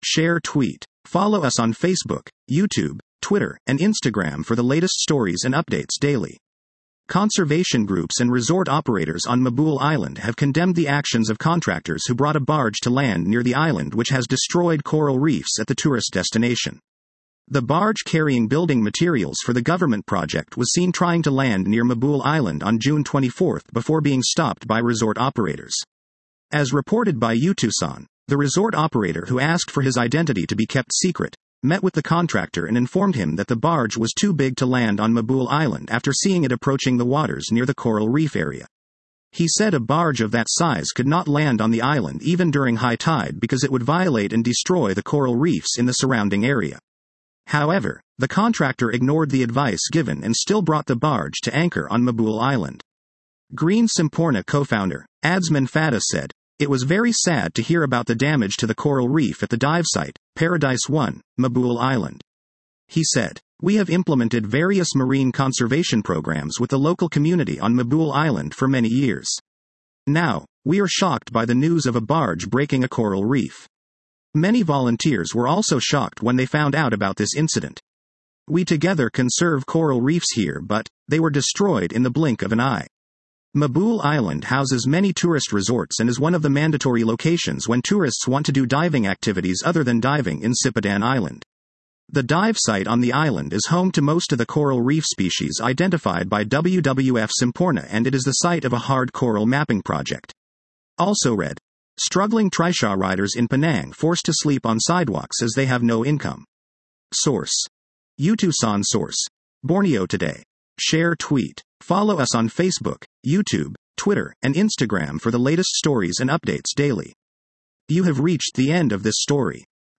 share, tweet. Follow us on Facebook, YouTube, Twitter, and Instagram for the latest stories and updates daily. Conservation groups and resort operators on Mabul Island have condemned the actions of contractors who brought a barge to land near the island, which has destroyed coral reefs at the tourist destination. The barge carrying building materials for the government project was seen trying to land near Mabul Island on June 24 before being stopped by resort operators. As reported by Yutusan, the resort operator, who asked for his identity to be kept secret, met with the contractor and informed him that the barge was too big to land on Mabul Island after seeing it approaching the waters near the coral reef area. He said a barge of that size could not land on the island even during high tide because it would violate and destroy the coral reefs in the surrounding area. However, the contractor ignored the advice given and still brought the barge to anchor on Mabul Island. Green Sampoorna co-founder, Adsman Fada, said, "It was very sad to hear about the damage to the coral reef at the dive site, Paradise 1, Mabul Island." He said, "We have implemented various marine conservation programs with the local community on Mabul Island for many years. Now, we are shocked by the news of a barge breaking a coral reef. Many volunteers were also shocked when they found out about this incident. We together conserve coral reefs here, but they were destroyed in the blink of an eye." Mabul Island houses many tourist resorts and is one of the mandatory locations when tourists want to do diving activities other than diving in Sipadan Island. The dive site on the island is home to most of the coral reef species identified by WWF Sampoorna, and it is the site of a hard coral mapping project. Also read, struggling trishaw riders in Penang forced to sleep on sidewalks as they have no income. Source: Yutusan. Source: Borneo Today. Share, tweet. Follow us on Facebook, YouTube, Twitter, and Instagram for the latest stories and updates daily. You have reached the end of this story.